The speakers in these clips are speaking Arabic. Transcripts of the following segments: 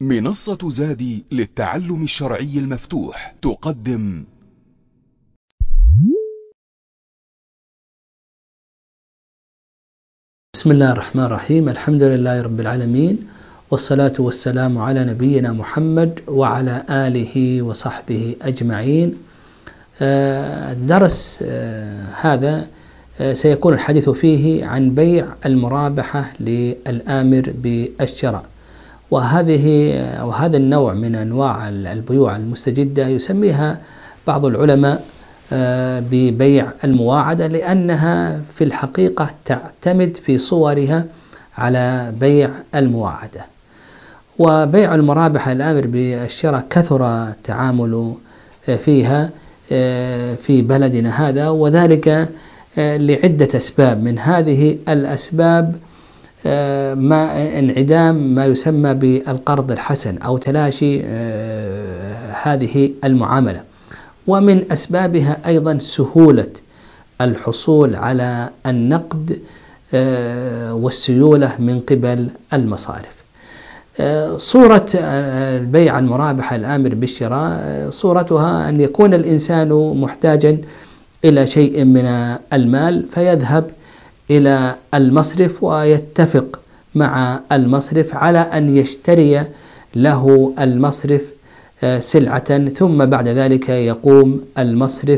منصة زادي للتعلم الشرعي المفتوح تقدم بسم الله الرحمن الرحيم. الحمد لله رب العالمين، والصلاة والسلام على نبينا محمد وعلى آله وصحبه أجمعين. الدرس هذا سيكون الحديث فيه عن بيع المرابحة للآمر بالشراء، وهذا النوع من أنواع البيوع المستجدة يسميها بعض العلماء ببيع المواعدة، لأنها في الحقيقة تعتمد في صورها على بيع المواعدة. وبيع المرابحة الآمر بالشراء كثر التعامل فيها في بلدنا هذا، وذلك لعدة أسباب. من هذه الأسباب انعدام ما يسمى بالقرض الحسن أو تلاشي هذه المعاملة، ومن أسبابها أيضا سهولة الحصول على النقد والسيولة من قبل المصارف. صورة البيع المرابحة الآمر بالشراء صورتها أن يكون الإنسان محتاجا إلى شيء من المال، فيذهب إلى المصرف ويتفق مع المصرف على أن يشتري له المصرف سلعة، ثم بعد ذلك يقوم المصرف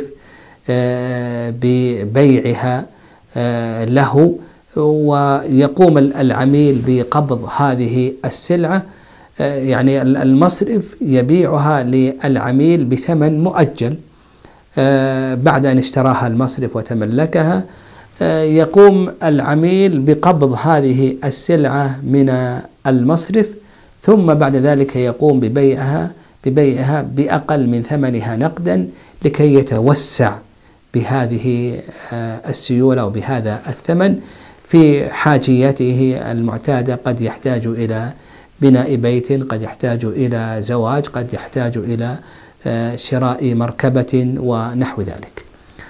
ببيعها له، ويقوم العميل بقبض هذه السلعة. يعني المصرف يبيعها للعميل بثمن مؤجل بعد أن اشتراها المصرف وتملكها. يقوم العميل بقبض هذه السلعة من المصرف، ثم بعد ذلك يقوم ببيعها بأقل من ثمنها نقدا لكي يتوسع بهذه السيولة وبهذا الثمن في حاجياته المعتادة. قد يحتاج إلى بناء بيت، قد يحتاج إلى زواج، قد يحتاج إلى شراء مركبة ونحو ذلك.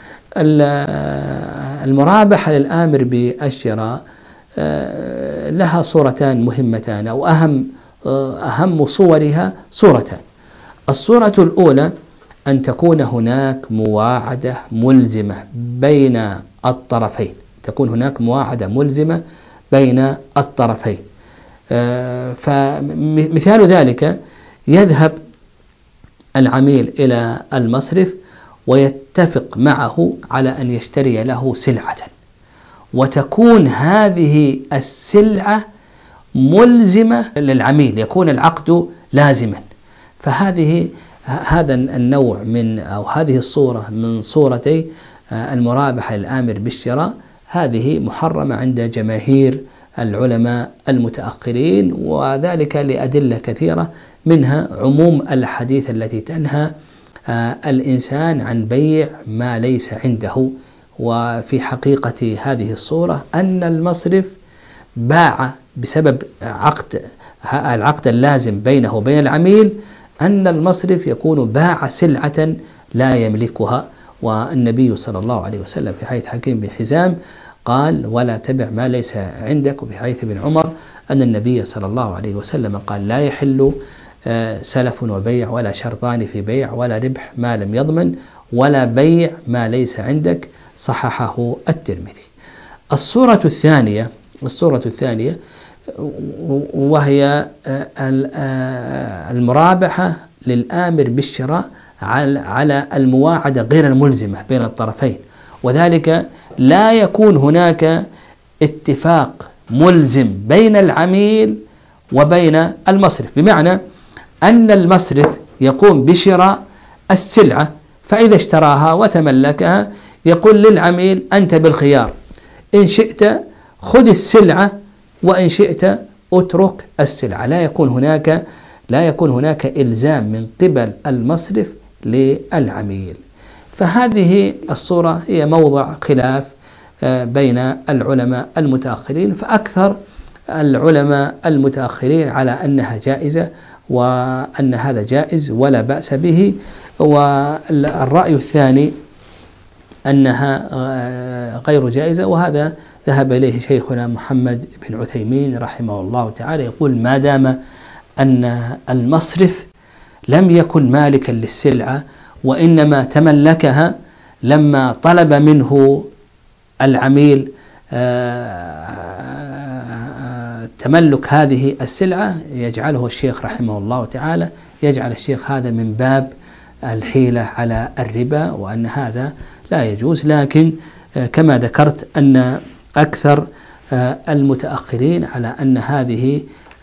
المرابحة للآمر بالشراء لها صورتان مهمتان، أو أهم صورها صورتان. الصورة الأولى أن تكون هناك مواعدة ملزمة بين الطرفين، تكون هناك مواعدة ملزمة بين الطرفين. فمثال ذلك يذهب العميل إلى المصرف ويتفق معه على أن يشتري له سلعة، وتكون هذه السلعة ملزمة للعميل، يكون العقد لازما. هذا النوع من أو هذه الصورة من صورتي المرابحة الآمر بالشراء هذه محرمة عند جماهير العلماء المتأخرين، وذلك لأدلة كثيرة، منها عموم الحديث التي تنهى الإنسان عن بيع ما ليس عنده. وفي حقيقة هذه الصورة أن المصرف باع بسبب العقد اللازم بينه وبين العميل، أن المصرف يكون باع سلعة لا يملكها. والنبي صلى الله عليه وسلم في حديث حكيم بن حزام قال: ولا تبع ما ليس عندك. وفي حديث ابن عمر أن النبي صلى الله عليه وسلم قال: لا يحل سلف وبيع، ولا شرطان في بيع، ولا ربح ما لم يضمن، ولا بيع ما ليس عندك. صححه الترمذي. الصورة الثانية وهي المرابحة للآمر بالشراء على المواعدة غير الملزمة بين الطرفين، وذلك لا يكون هناك اتفاق ملزم بين العميل وبين المصرف، بمعنى أن المصرف يقوم بشراء السلعة، فإذا اشتراها وتملكها يقول للعميل: أنت بالخيار، إن شئت خذ السلعة، وإن شئت اترك السلعة. لا يكون هناك إلزام من قبل المصرف للعميل. فهذه الصورة هي موضع خلاف بين العلماء المتأخرين، فأكثر العلماء المتأخرين على أنها جائزة، وأن هذا جائز ولا بأس به. والرأي الثاني أنها غير جائزة، وهذا ذهب إليه شيخنا محمد بن عثيمين رحمه الله تعالى. يقول: ما دام أن المصرف لم يكن مالكا للسلعة، وإنما تملكها لما طلب منه العميل تملك هذه السلعة. يجعله الشيخ رحمه الله تعالى، يجعل الشيخ هذا من باب الحيلة على الربا، وأن هذا لا يجوز. لكن كما ذكرت أن أكثر المتأخرين على أن هذه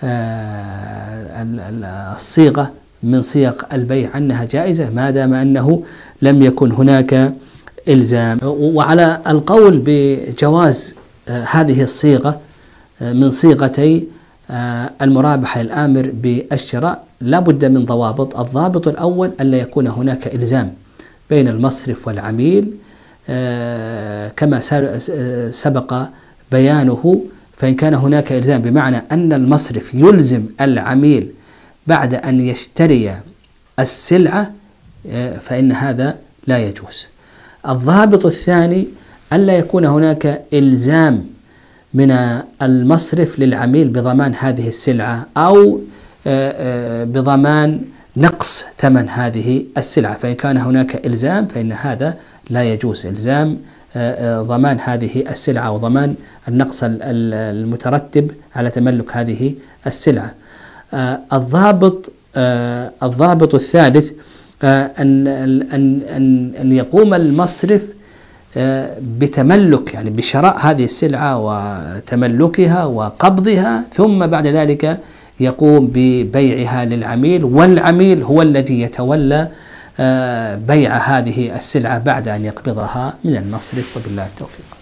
الصيغة من صيغ البيع أنها جائزة ما دام أنه لم يكن هناك إلزام. وعلى القول بجواز هذه الصيغة من صيغتي المرابحة الآمر بالشراء لا بد من ضوابط. الضابط الأول ألا يكون هناك إلزام بين المصرف والعميل كما سبق بيانه. فإن كان هناك إلزام بمعنى أن المصرف يلزم العميل بعد أن يشتري السلعة فإن هذا لا يجوز. الضابط الثاني ألا يكون هناك إلزام من المصرف للعميل بضمان هذه السلعة أو بضمان نقص ثمن هذه السلعة. فإن كان هناك إلزام فإن هذا لا يجوز، إلزام ضمان هذه السلعة وضمان النقص المترتب على تملك هذه السلعة. الضابط الثالث أن يقوم المصرف بتملك، يعني بشراء هذه السلعة وتملكها وقبضها، ثم بعد ذلك يقوم ببيعها للعميل، والعميل هو الذي يتولى بيع هذه السلعة بعد أن يقبضها من المصرف. وبالله التوفيق.